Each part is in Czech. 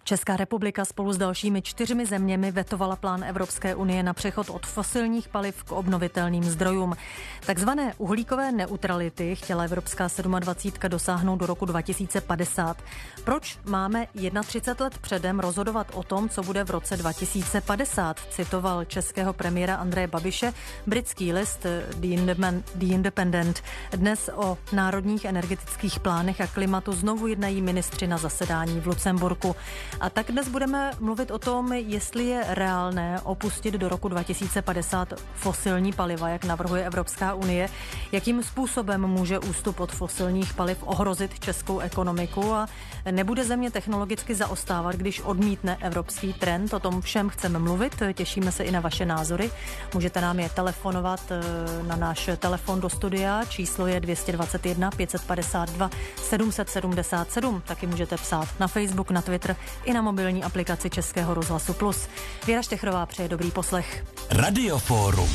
Česká republika spolu s dalšími 4 zeměmi vetovala plán Evropské unie na přechod od fosilních paliv k obnovitelným zdrojům. Takzvané uhlíkové neutrality chtěla Evropská 27 dosáhnout do roku 2050. Proč máme 31 let předem rozhodovat o tom, co bude v roce 2050, citoval českého premiéra Andreje Babiše britský list The Independent. Dnes o národních energetických plánech a klimatu znovu jednají ministři na zasedání v Lucemburku. A tak dnes budeme mluvit o tom, jestli je reálné opustit do roku 2050 fosilní paliva, jak navrhuje Evropská unie, jakým způsobem může ústup od fosilních paliv ohrozit českou ekonomiku a nebude země technologicky zaostávat, když odmítne evropský trend. O tom všem chceme mluvit, těšíme se i na vaše názory. Můžete nám je telefonovat na náš telefon do studia, číslo je 221 552 777, taky můžete psát na Facebook, na Twitter i na mobilní aplikaci Českého rozhlasu Plus. Věra Štechrová přeje dobrý poslech. Radioforum.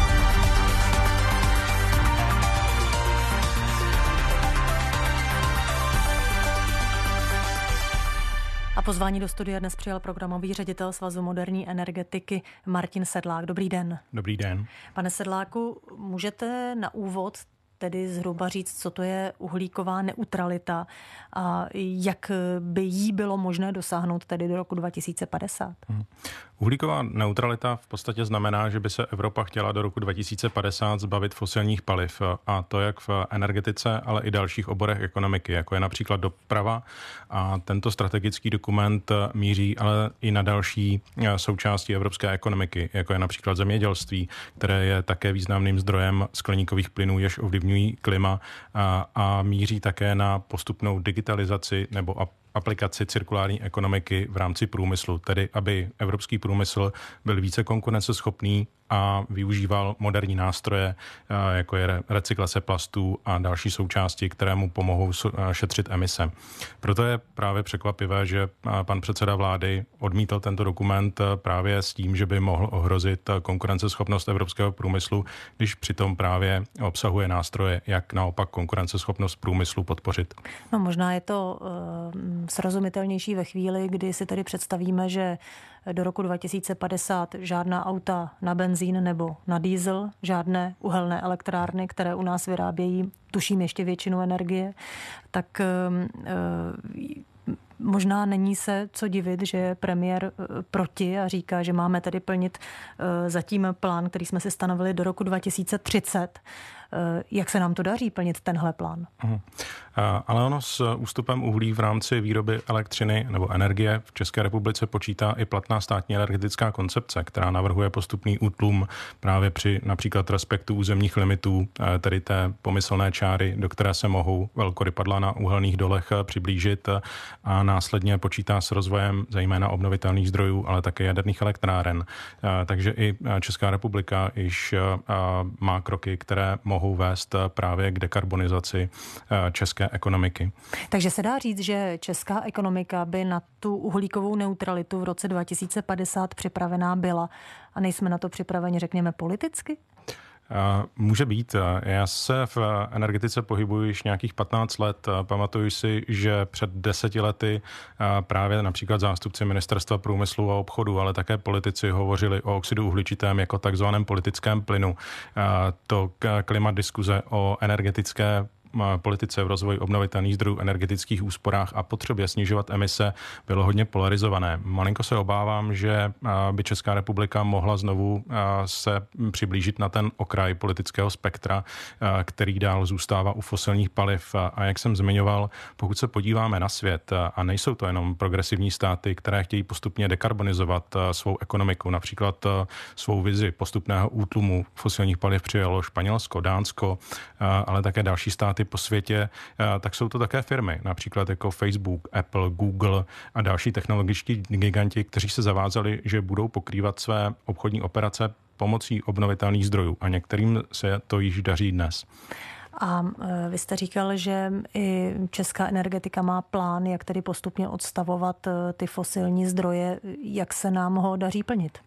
A pozvání do studia dnes přijal programový ředitel Svazu moderní energetiky Martin Sedlák. Dobrý den. Dobrý den. Pane Sedláku, můžete na úvod tedy zhruba říct, co to je uhlíková neutralita a jak by jí bylo možné dosáhnout tedy do roku 2050? Uhlíková neutralita v podstatě znamená, že by se Evropa chtěla do roku 2050 zbavit fosilních paliv, a to jak v energetice, ale i dalších oborech ekonomiky, jako je například doprava. A tento strategický dokument míří ale i na další součásti evropské ekonomiky, jako je například zemědělství, které je také významným zdrojem skleníkových plynů, jež ovlivňují klima, a míří také na postupnou digitalizaci nebo aplikaci cirkulární ekonomiky v rámci průmyslu, tedy aby evropský průmysl byl více konkurenceschopný a využíval moderní nástroje, jako je recyklace plastů a další součásti, které mu pomohou šetřit emise. Proto je právě překvapivé, že pan předseda vlády odmítl tento dokument právě s tím, že by mohl ohrozit konkurenceschopnost evropského průmyslu, když přitom právě obsahuje nástroje, jak naopak konkurenceschopnost průmyslu podpořit. No, možná je to srozumitelnější ve chvíli, kdy si tedy představíme, že do roku 2050 žádná auta na benzín nebo na diesel, žádné uhelné elektrárny, které u nás vyrábějí, tuším, ještě většinu energie, tak možná není se co divit, že je premiér proti a říká, že máme tedy plnit zatím plán, který jsme si stanovili do roku 2030. Jak se nám to daří plnit tenhle plán? Ale ono s ústupem uhlí v rámci výroby elektřiny nebo energie v České republice počítá i platná státní energetická koncepce, která navrhuje postupný útlum právě při například respektu územních limitů, tedy té pomyslné čáry, do které se mohou velkorypadla na uhelných dolech přiblížit, a následně počítá s rozvojem zejména obnovitelných zdrojů, ale také jaderných elektráren. Takže i Česká republika již má kroky, které mohou vést právě k dekarbonizaci české ekonomiky. Takže se dá říct, že česká ekonomika by na tu uhlíkovou neutralitu v roce 2050 připravená byla a nejsme na to připraveni, řekněme, politicky? Může být. Já se v energetice pohybuji již nějakých 15 let. Pamatuju si, že před 10 lety právě například zástupci Ministerstva průmyslu a obchodu, ale také politici hovořili o oxidu uhličitém jako takzvaném politickém plynu. To klima diskuze o energetické politice v rozvoji obnovitelných zdrojů, energetických úsporách a potřebě snižovat emise bylo hodně polarizované. Malinko se obávám, že by Česká republika mohla znovu se přiblížit na ten okraj politického spektra, který dál zůstává u fosilních paliv. A jak jsem zmiňoval, pokud se podíváme na svět, a nejsou to jenom progresivní státy, které chtějí postupně dekarbonizovat svou ekonomiku, například svou vizi postupného útlumu fosilních paliv přijalo Španělsko, Dánsko, ale také další státy po světě, tak jsou to také firmy, například jako Facebook, Apple, Google a další technologičtí giganti, kteří se zavázali, že budou pokrývat své obchodní operace pomocí obnovitelných zdrojů, a některým se to již daří dnes. A vy jste říkal, že i česká energetika má plán, jak tedy postupně odstavovat ty fosilní zdroje. Jak se nám ho daří plnit?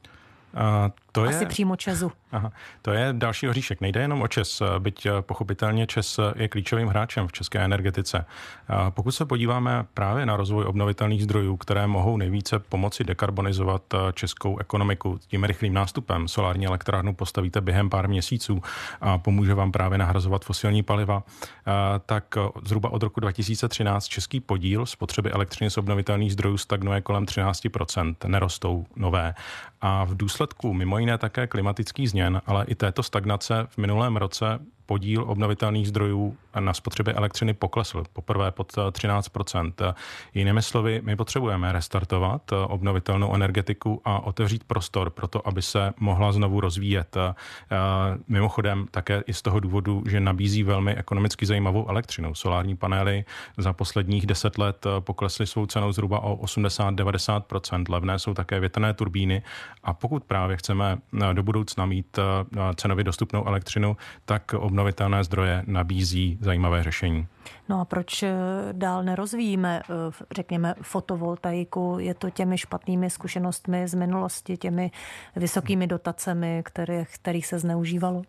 Asi přímo ČEZu. Aha, to je další oříšek. Nejde jenom o ČEZ, byť pochopitelně ČEZ je klíčovým hráčem v české energetice. Pokud se podíváme právě na rozvoj obnovitelných zdrojů, které mohou nejvíce pomoci dekarbonizovat českou ekonomiku tím rychlým nástupem, solární elektrárnu postavíte během pár měsíců a pomůže vám právě nahrazovat fosilní paliva, tak zhruba od roku 2013 český podíl spotřeby elektřiny z obnovitelných zdrojů stagnuje kolem 13%, nerostou nové. A v důsledku mimo jiné také klimatických změn, ale i této stagnace v minulém roce podíl obnovitelných zdrojů na spotřebě elektřiny poklesl poprvé pod 13%. Jinými slovy, my potřebujeme restartovat obnovitelnou energetiku a otevřít prostor pro to, aby se mohla znovu rozvíjet. Mimochodem také i z toho důvodu, že nabízí velmi ekonomicky zajímavou elektřinu. Solární panely za posledních 10 let poklesly svou cenou zhruba o 80-90%. Levné jsou také větrné turbíny a pokud právě chceme do budoucna mít cenově dostupnou elektřinu, tak obnovitelné zdroje nabízí zajímavé řešení. No a proč dál nerozvíjíme, řekněme, fotovoltaiku? Je to těmi špatnými zkušenostmi z minulosti, těmi vysokými dotacemi, kterých se zneužívalo?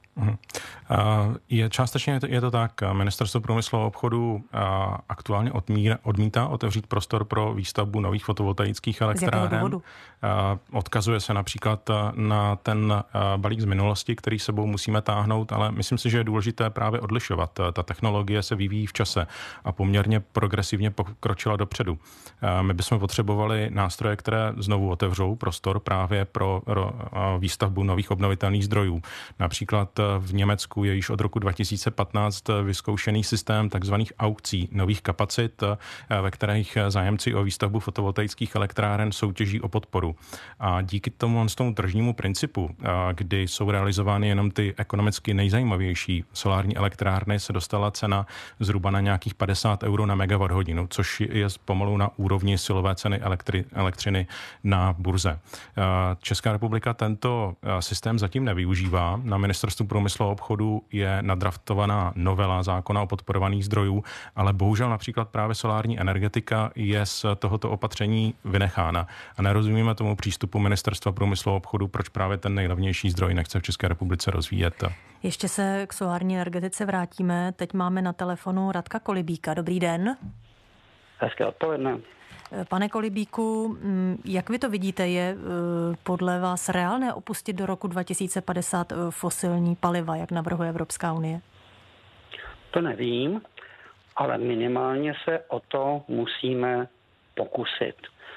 Částečně je to tak. Ministerstvo průmyslu a obchodu aktuálně odmítá otevřít prostor pro výstavbu nových fotovoltaických elektráren. Z jakého důvodu? Odkazuje se například na ten balík z minulosti, který sebou musíme táhnout, ale myslím si, že je důležité právě odlišovat. Ta technologie se vyvíjí v čase a poměrně progresivně pokročila dopředu. My bychom potřebovali nástroje, které znovu otevřou prostor právě pro výstavbu nových obnovitelných zdrojů. Například v Německu je již od roku 2015 vyzkoušený systém takzvaných aukcí nových kapacit, ve kterých zájemci o výstavbu fotovoltaických elektráren soutěží o podporu. A díky tomu tržnímu principu, kdy jsou realizovány jenom ty ekonomicky nejzajímavější solární elektrárny, se dostala cena zhruba na nějakých 50 euro na megawatt hodinu, což je pomalu na úrovni silové ceny elektřiny na burze. Česká republika tento systém zatím nevyužívá. Na Ministerstvu průmyslu a obchodu je nadraftovaná novela zákona o podporovaných zdrojů, ale bohužel například právě solární energetika je z tohoto opatření vynechána. A nerozumíme tomu přístupu Ministerstva průmyslu a obchodu, proč právě ten nejlevnější zdroj nechce v České republice rozvíjet. Ještě se k solární energetice vrátíme. Teď máme na telefonu Radka Kolibíka. Dobrý den. Hezké odpoledne. Pane Kolibíku, jak vy to vidíte, je podle vás reálné opustit do roku 2050 fosilní paliva, jak navrhuje Evropská unie? To nevím, ale minimálně se o to musíme pokusit.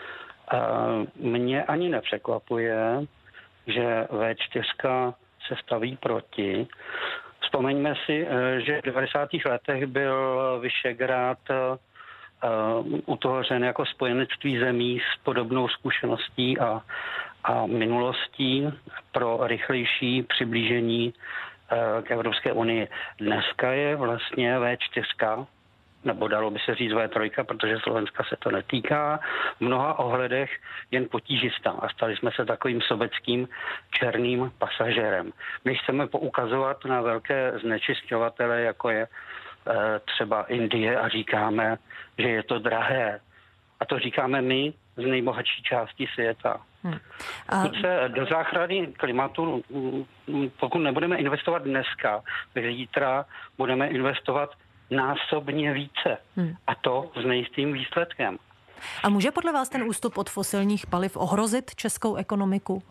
Mě ani nepřekvapuje, že V4 se staví proti. Vzpomeňme si, že v 90. letech byl Visegrád utvořen jako spojenectví zemí s podobnou zkušeností a minulostí pro rychlejší přiblížení k Evropské unii. Dneska je vlastně V4, nebo dalo by se říct V3, protože Slovenska se to netýká, v mnoha ohledech jen potížistá a stali jsme se takovým sobeckým černým pasažérem. My chceme poukazovat na velké znečišťovatele, jako je třeba Indie a říkáme, že je to drahé. A to říkáme my z nejbohatší části světa. Pokud se do záchrany klimatu, pokud nebudeme investovat dneska, tak zítra budeme investovat násobně více. A to s nejistým výsledkem. A může podle vás ten ústup od fosilních paliv ohrozit českou ekonomiku?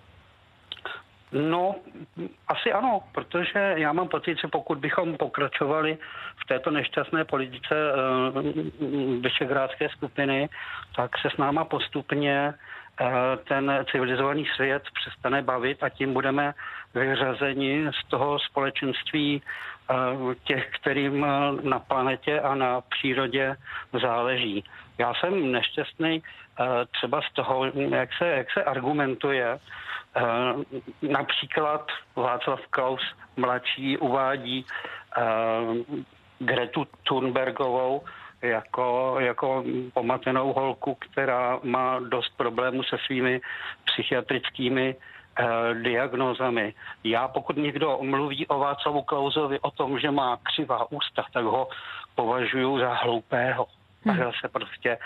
No, asi ano, protože já mám pocit, že pokud bychom pokračovali v této nešťastné politice Visegrádské skupiny, tak se s náma postupně ten civilizovaný svět přestane bavit a tím budeme vyřazeni z toho společenství těch, kterým na planetě a na přírodě záleží. Já jsem nešťastný třeba z toho, jak se argumentuje. Například Václav Klaus mladší uvádí Gretu Thunbergovou jako pomatenou holku, která má dost problémů se svými psychiatrickými diagnózami. Pokud někdo mluví o Václavu Klausovi o tom, že má křivá ústa, tak ho považuji za hloupého. Takhle se prostě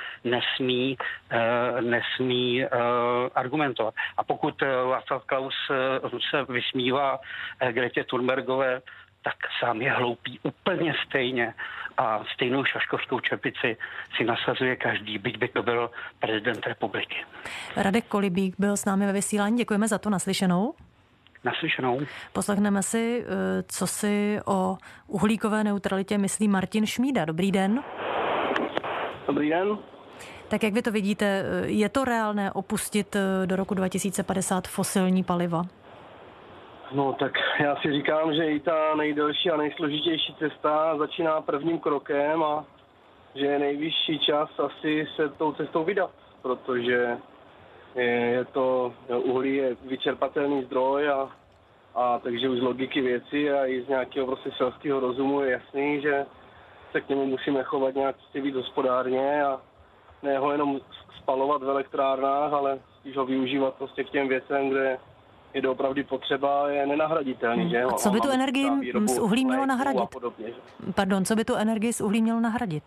nesmí argumentovat. A pokud Václav Klaus se vysmívá Gretě Thunbergové, tak sám je hloupý úplně stejně a stejnou šaškovskou čepici si nasazuje každý, byť by to byl prezident republiky. Radek Kolibík byl s námi ve vysílání, děkujeme za to, naslyšenou. Naslyšenou. Poslechneme si, co si o uhlíkové neutralitě myslí Martin Šmída. Dobrý den. Dobrý den. Tak jak vy to vidíte, je to reálné opustit do roku 2050 fosilní paliva? No tak já si říkám, že i ta nejdelší a nejsložitější cesta začíná prvním krokem a že je nejvyšší čas asi se tou cestou vydat, protože je to, uhlí je vyčerpatelný zdroj a takže už z logiky věci a i z nějakého prostě selského rozumu je jasný, že se k němu musíme chovat nějak víc hospodárně a ne ho jenom spalovat v elektrárnách, ale spíš ho využívat prostě k těm věcem, kde je doopravdy potřeba, je nenahraditelný. Že? A co by tu energii z uhlí mělo nahradit? Pardon, co by tu energii z uhlí mělo nahradit?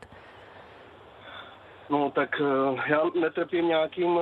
No tak já netrpím nějakým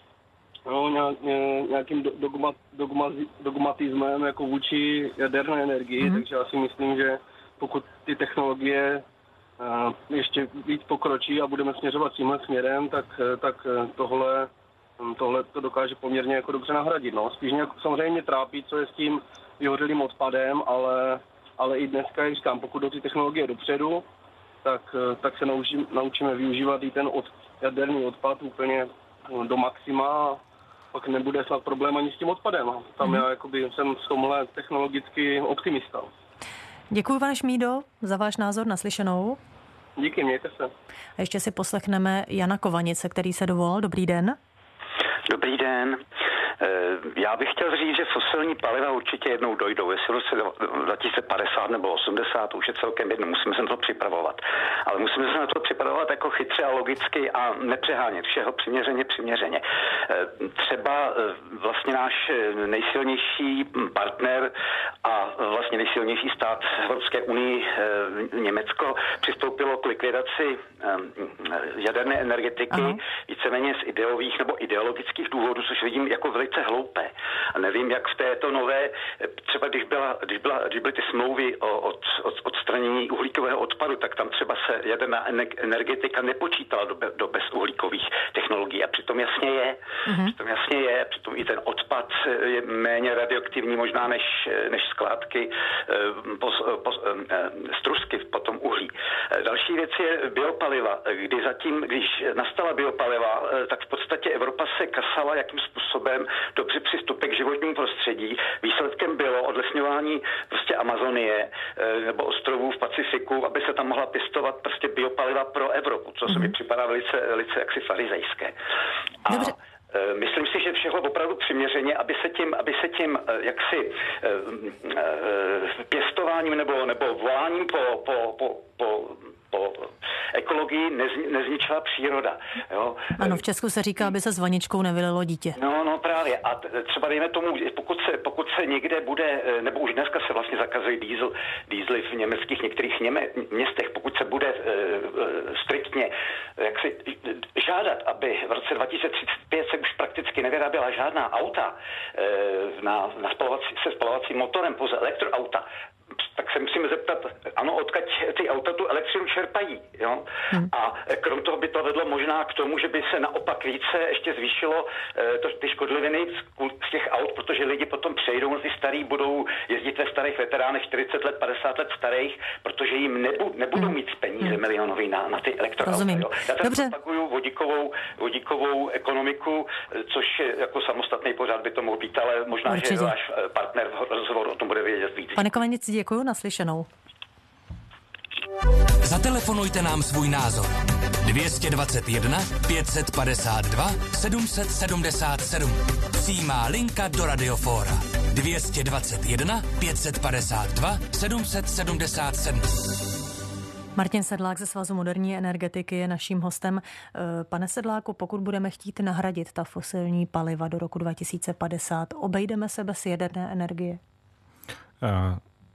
dogmatismem jako vůči jaderné energii, takže já si myslím, že pokud ty technologie ještě víc pokročí a budeme směřovat tímhle směrem, tak tohle to dokáže poměrně jako dobře nahradit. No. Spíš nějak samozřejmě trápí, co je s tím vyhořelým odpadem, ale i dneska, jak říkám, pokud do ty technologie dopředu, tak se naučíme využívat i ten jaderný odpad úplně do maxima a pak nebude snad problém ani s tím odpadem. Tam já jsem v tomhle technologicky optimista. Děkuji, pane Šmído, za váš názor, naslyšenou. Díky, mějte se. A ještě si poslechneme Jana Kovanice, který se dovolal. Dobrý den. Dobrý den. Já bych chtěl říct, že fosilní paliva určitě jednou dojdou. Jestli v roce 2050 nebo 80, už je celkem jedno, musíme se na to připravovat. Ale musíme se na to připravovat jako chytře a logicky a nepřehánět všeho přiměřeně. Třeba vlastně náš nejsilnější partner a vlastně nejsilnější stát Evropské unii, Německo, přistoupilo k likvidaci jaderné energetiky víceméně z ideových nebo ideologických důvodů, což vidím jako velice hloupé. A nevím, jak v této nové, třeba když byly ty smlouvy o odstranění uhlíkového odpadu, tak tam třeba se jaderná energetika nepočítala do bezuhlíkových technologií. A přitom jasně je. Přitom i ten odpad je méně radioaktivní možná než skládky strusky po tom uhlí. Další věc je biopaliva, když nastala biopaliva, tak v podstatě Evropa se kasala, jakým způsobem dobře přistupuje k životnímu prostředí. Výsledkem bylo odlesňování prostě Amazonie nebo ostrovů v Pacifiku, aby se tam mohla pěstovat prostě biopaliva pro Evropu, co se mi připadá velice jaksi farizejské. Dobře. Myslím si, že všeho opravdu přiměřeně, aby se tím jaksi pěstováním nebo voláním po ekologii nezničila příroda. Jo? Ano, v Česku se říká, aby se s vaničkou nevylilo dítě. No právě. A třeba dejme tomu, pokud se někde bude, nebo už dneska se vlastně zakazují diesely v německých některých městech, pokud se bude striktně jaksi žádat, aby v roce 2035 se už prakticky nevyráběla žádná auta se spalovacím motorem, pouze elektroauta, tak se musíme zeptat, odkud ty auta tu elektřinu čerpají. Jo? A krom toho by to vedlo možná k tomu, že by se naopak více ještě zvýšilo ty škodliviny z těch aut, protože lidi potom přejdou na ty starý, budou jezdit ve starých veteránech 40 let, 50 let starých, protože jim nebudou mít peníze milionový na ty elektroauta. Jo? Já tady propaguju vodíkovou ekonomiku, což je jako samostatný pořád by to mohl být, ale možná, určitě, že váš partner v rozhovoru o tom bude vědět víc. Pane Kovanici, děkuji, naslyšenou. Zatelefonujte nám svůj názor. 221 552 777. Přímá linka do Radiofóra. 221 552 777. Martin Sedlák ze Svazu moderní energetiky je naším hostem. Pane Sedláku, pokud budeme chtít nahradit ta fosilní paliva do roku 2050, obejdeme se bez jaderné energie?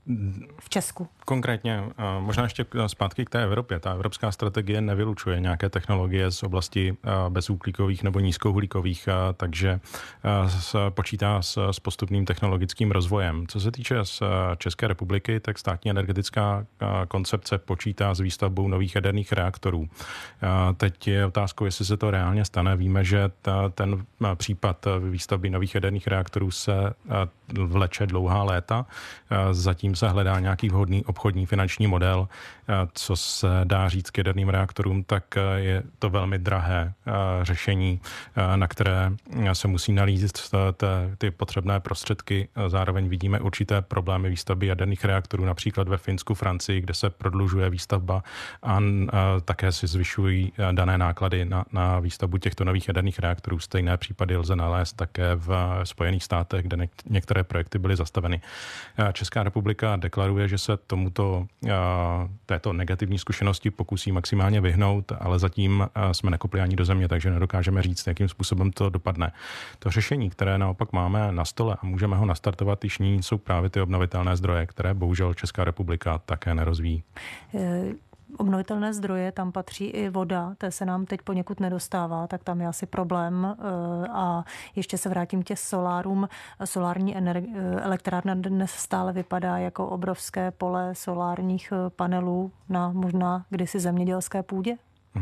v Česku? Konkrétně, možná ještě zpátky k té Evropě. Ta evropská strategie nevylučuje nějaké technologie z oblasti bezuhlíkových nebo nízkouhlíkových, takže počítá s postupným technologickým rozvojem. Co se týče z České republiky, tak státní energetická koncepce počítá s výstavbou nových jaderných reaktorů. Teď je otázkou, jestli se to reálně stane. Víme, že ten případ výstavby nových jaderných reaktorů se vleče dlouhá léta. Zatím se hledá nějaký vhodný obchodní finanční model. Co se dá říct k jaderným reaktorům, tak je to velmi drahé řešení, na které se musí nalít ty potřebné prostředky. Zároveň vidíme určité problémy výstavby jaderných reaktorů, například ve Finsku, Francii, kde se prodlužuje výstavba a také si zvyšují dané náklady na výstavbu těchto nových jaderných reaktorů. Stejné případy lze nalézt také v Spojených státech, kde některé projekty byly zastaveny. Česká republika deklaruje, že se této negativní zkušenosti pokusí maximálně vyhnout, ale zatím jsme nekopli ani do země, takže nedokážeme říct, jakým způsobem to dopadne. To řešení, které naopak máme na stole a můžeme ho nastartovat již nyní, jsou právě ty obnovitelné zdroje, které bohužel Česká republika také nerozvíjí. Obnovitelné zdroje, tam patří i voda, té se nám teď poněkud nedostává, tak tam je asi problém. A ještě se vrátím k solárům. Solární elektrárna dnes stále vypadá jako obrovské pole solárních panelů na možná kdysi zemědělské půdě?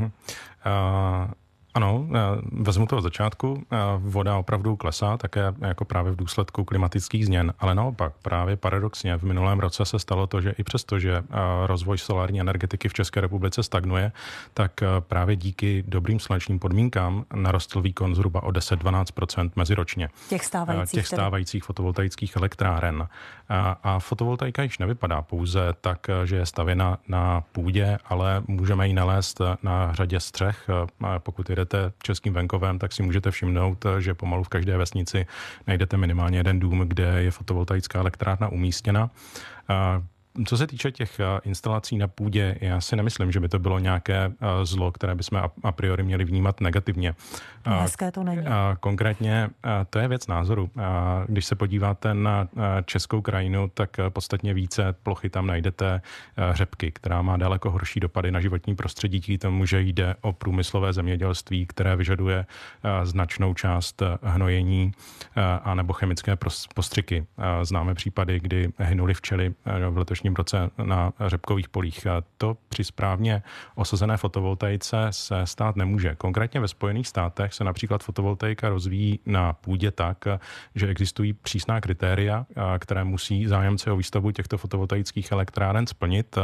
Ano, vezmu to od začátku. Voda opravdu klesá, také jako právě v důsledku klimatických změn, ale naopak právě paradoxně v minulém roce se stalo to, že i přesto, že rozvoj solární energetiky v České republice stagnuje, tak právě díky dobrým slunečním podmínkám narostl výkon zhruba o 10-12% meziročně. Těch stávajících fotovoltaických elektráren. A fotovoltaika již nevypadá pouze tak, že je stavěna na půdě, ale můžeme ji nalézt na řadě střech. Pokud jdete českým venkovem, tak si můžete všimnout, že pomalu v každé vesnici najdete minimálně jeden dům, kde je fotovoltaická elektrárna umístěna. Co se týče těch instalací na půdě, já si nemyslím, že by to bylo nějaké zlo, které bychom a priori měli vnímat negativně. Hezké to není. Konkrétně to je věc názoru. Když se podíváte na českou krajinu, tak podstatně více plochy tam najdete řepky, která má daleko horší dopady na životní prostředí, díky tomu, že jde o průmyslové zemědělství, které vyžaduje značnou část hnojení anebo chemické postřiky. Známe případy, kdy hynuly včely v letošním roce na řepkových polích. To při správně osazené fotovoltaice se stát nemůže. Konkrétně ve Spojených státech se například fotovoltaika rozvíjí na půdě tak, že existují přísná kritéria, které musí zájemci o výstavbu těchto fotovoltaických elektráren splnit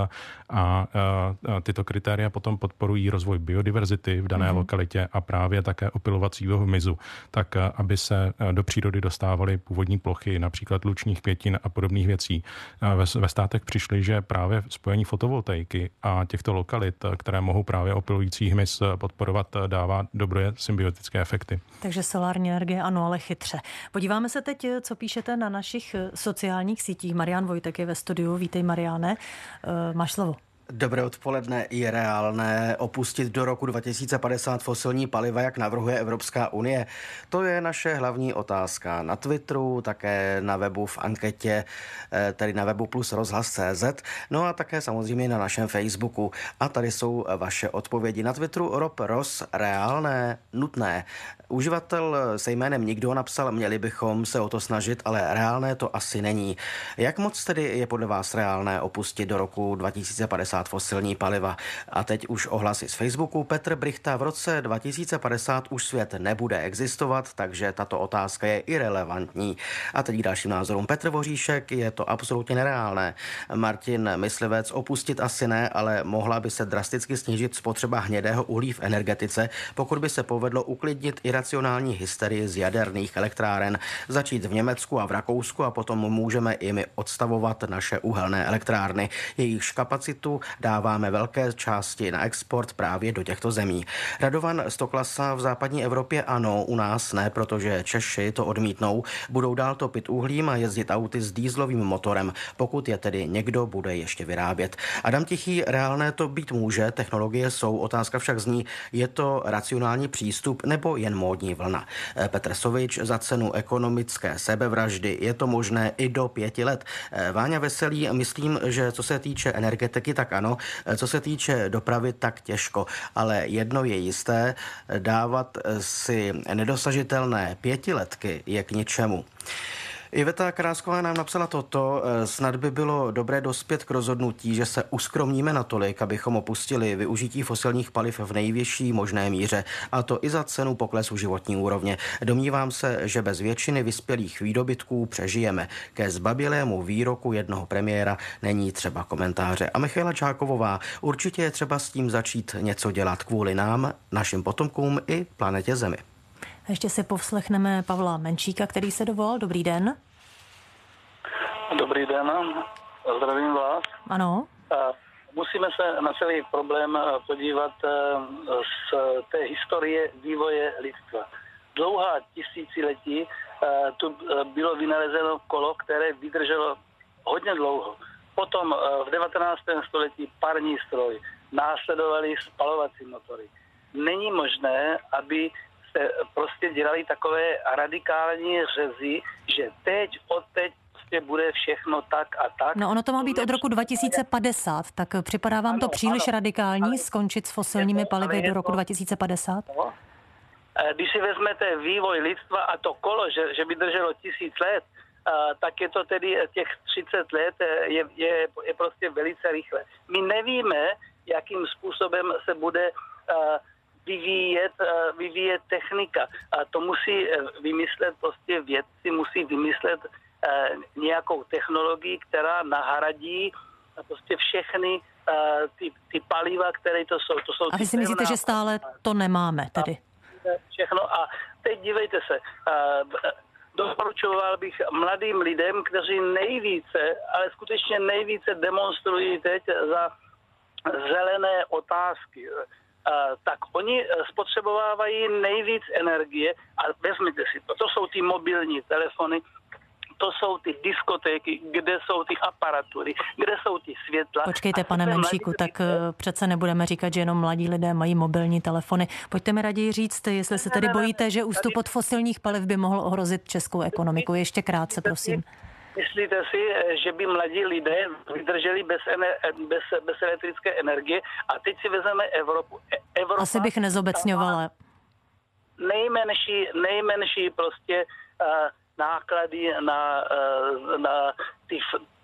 a tyto kritéria potom podporují rozvoj biodiverzity v dané lokalitě a právě také opylovacího hmyzu, tak aby se do přírody dostávaly původní plochy, například lučních květin a podobných věcí. Ve státech přišli, že právě spojení fotovoltaiky a těchto lokalit, které mohou právě opylující hmyz podporovat, dává dobré symbiotické efekty. Takže solární energie ano, ale chytře. Podíváme se teď, co píšete na našich sociálních sítích. Marián Vojtek je ve studiu. Vítej, Mariáne. Máš slovo. Dobré odpoledne. Je reálné opustit do roku 2050 fosilní paliva, jak navrhuje Evropská unie? To je naše hlavní otázka na Twitteru, také na webu v anketě, tedy na webu plus rozhlas.cz, no a také samozřejmě na našem Facebooku. A tady jsou vaše odpovědi. Na Twitteru Rob Ross, reálné, nutné. Uživatel se jménem Nikdo napsal, měli bychom se o to snažit, ale reálné to asi není. Jak moc tedy je podle vás reálné opustit do roku 2050 fosilní paliva? A teď už ohlasy z Facebooku. Petr Brichta, v roce 2050 už svět nebude existovat, takže tato otázka je irelevantní. A teď k dalším názorům. Petr Voříšek, je to absolutně nereálné. Martin Myslivec, opustit asi ne, ale mohla by se drasticky snížit spotřeba hnědého uhlí v energetice, pokud by se povedlo uklidnit iracionální hysterii z jaderných elektráren. Začít v Německu a v Rakousku a potom můžeme i my odstavovat naše uhelné elektrárny. Jejichž kapacitu dáváme velké části na export právě do těchto zemí. Radovan Stoklasa: v západní Evropě ano, u nás ne, protože Češi to odmítnou, budou dál topit uhlím a jezdit auty s dýzlovým motorem, pokud je tedy někdo bude ještě vyrábět. Adam Tichý: reálné to být může, technologie jsou, otázka však zní, je to racionální přístup nebo jen módní vlna. Petr Sovič: za cenu ekonomické sebevraždy je to možné i do 5 let. Váňa Veselý: myslím, že co se týče energetiky, tak ano, co se týče dopravy, tak těžko, ale jedno je jisté, dávat si nedosažitelné 5letky je k ničemu. Iveta Krásková nám napsala toto: snad by bylo dobré dospět k rozhodnutí, že se uskromníme natolik, abychom opustili využití fosilních paliv v nejvyšší možné míře, a to i za cenu poklesu životní úrovně. Domnívám se, že bez většiny vyspělých výdobytků přežijeme. Ke zbabělému výroku jednoho premiéra není třeba komentáře. A Michaela Čákovová: určitě je třeba s tím začít něco dělat kvůli nám, našim potomkům i planetě Zemi. Ještě si povslechneme Pavla Menšíka, který se dovolal. Dobrý den. Dobrý den, zdravím vás. Ano. Musíme se na celý problém podívat z té historie vývoje lidstva. Dlouhá tisíciletí tu bylo vynalezeno kolo, které vydrželo hodně dlouho. Potom v 19. století parní stroj, následovaly spalovací motory. Není možné, aby se prostě dělali takové radikální řezy, že odteď bude všechno tak a tak. No ono to má být od roku 2050, tak připadá vám to příliš radikální skončit s fosilními palivy do roku 2050? No. Když si vezmete vývoj lidstva a to kolo, že by drželo 1000 let, tak je to tedy těch 30 let je prostě velice rychle. My nevíme, jakým způsobem se bude vyvíjet technika. A to musí vymyslet prostě vědci, musí vymyslet nějakou technologii, která nahradí prostě všechny ty paliva, které to jsou. A vy si myslíte, že stále to nemáme tedy? Všechno. A teď dívejte se, doporučoval bych mladým lidem, kteří nejvíce, ale skutečně nejvíce demonstrují teď za zelené otázky, tak oni spotřebovávají nejvíc energie a vezměte si to jsou ty mobilní telefony, to jsou ty diskotéky, kde jsou ty aparatury, kde jsou ty světla. Počkejte, pane Menšíku, tak přece nebudeme říkat, že jenom mladí lidé mají mobilní telefony. Pojďte mi raději říct, jestli se tedy bojíte, že ústup od fosilních paliv by mohl ohrozit českou ekonomiku. Ještě krátce, prosím. Myslíte si, že by mladí lidé vydrželi bez elektrické energie? A teď si vezmeme Evropu. Asi bych nezobecňovala. Nejmenší prostě náklady na ty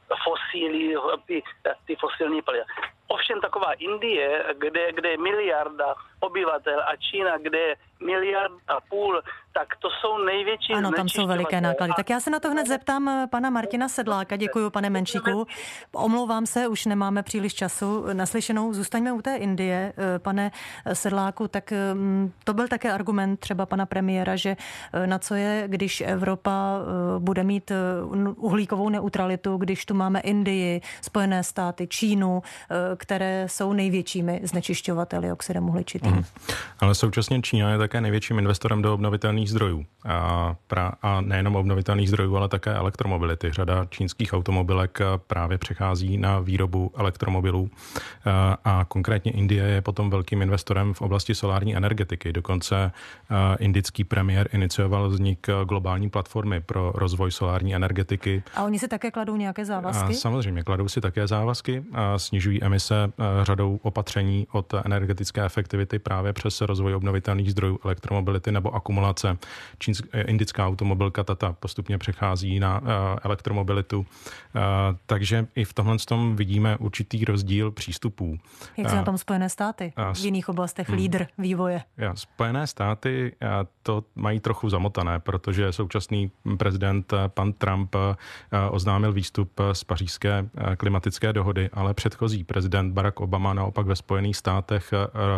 fosilní paliva. Ovšem taková Indie, kde je miliarda obyvatel, a Čína, kde je 1,5 miliardy, tak to jsou největší. Ano, tam jsou veliké náklady. Tak já se na to hned zeptám pana Martina Sedláka. Děkuji, pane Menšíku. Omlouvám se, už nemáme příliš času. Naslyšenou, zůstaňme u té Indie. Pane Sedláku, tak to byl také argument třeba pana premiéra, že na co je, když Evropa bude mít uhlíkovou neutralitu, když tu máme Indii, Spojené státy, Čínu, které jsou největšími znečišťovateli oxidem uhličitým. Ale současně Čína je také největším investorem do obnovitelných zdrojů. A nejenom obnovitelných zdrojů, ale také elektromobility. Řada čínských automobilek právě přechází na výrobu elektromobilů. A konkrétně Indie je potom velkým investorem v oblasti solární energetiky. Dokonce indický premiér inicioval vznik globální platformy pro rozvoj solární energetiky. A oni si také kladou nějaké závazky? Samozřejmě, kladou si také závazky. Snižují emise řadou opatření od energetické efektivity právě přes rozvoj obnovitelných zdrojů, elektromobility nebo akumulace. Indická automobilka Tata postupně přechází na elektromobilitu. Takže i v tomhle tom vidíme určitý rozdíl přístupů. Jak jsou na tom Spojené státy? V jiných oblastech lídr vývoje. Spojené státy to mají trochu zamotané, protože současný prezident pan Trump oznámil výstup z pařížské klimatické dohody, ale předchozí prezident Barack Obama naopak ve Spojených státech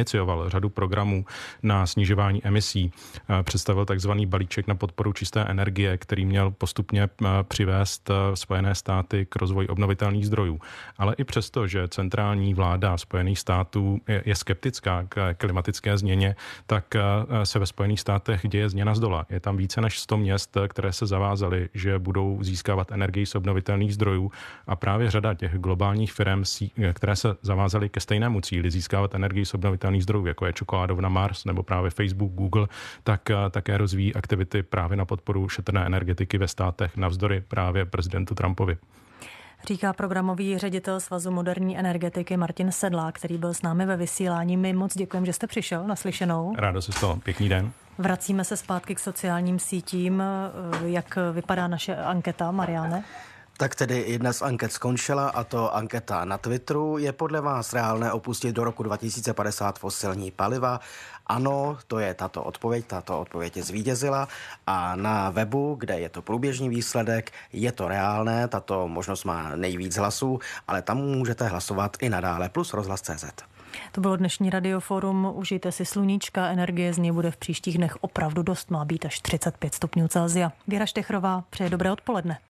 inicioval řadu programů na snižování emisí. Představil takzvaný balíček na podporu čisté energie, který měl postupně přivést Spojené státy k rozvoji obnovitelných zdrojů. Ale i přesto, že centrální vláda Spojených států je skeptická k klimatické změně, tak se ve Spojených státech děje změna zdola. Je tam více než 100 měst, které se zavázaly, že budou získávat energii z obnovitelných zdrojů, a právě řada těch globálních firm, které se zavázaly ke stejnému cíli získávat energii z obnovitelných zdrojů, jako je čokoládovna Mars nebo právě Facebook, Google, tak také rozvíjí aktivity právě na podporu šetrné energetiky ve státech navzdory právě prezidentu Trumpovi. Říká programový ředitel Svazu moderní energetiky Martin Sedlák, který byl s námi ve vysílání. My moc děkujeme, že jste přišel. Naslyšenou. Rádo se stalo. Pěkný den. Vracíme se zpátky k sociálním sítím. Jak vypadá naše anketa, Mariáne? Tak tedy jedna z anket skončila, a to anketa na Twitteru. Je podle vás reálné opustit do roku 2050 fosilní paliva? Ano, to je tato odpověď zvítězila, a na webu, kde je to průběžný výsledek, je to reálné, tato možnost má nejvíc hlasů, ale tam můžete hlasovat i nadále, plus rozhlas.cz. To bylo dnešní Radioforum. Užijte si sluníčka, energie z něj bude v příštích dnech opravdu dost, má být až 35 stupňů Celsia. Věra Štechrová přeje dobré odpoledne.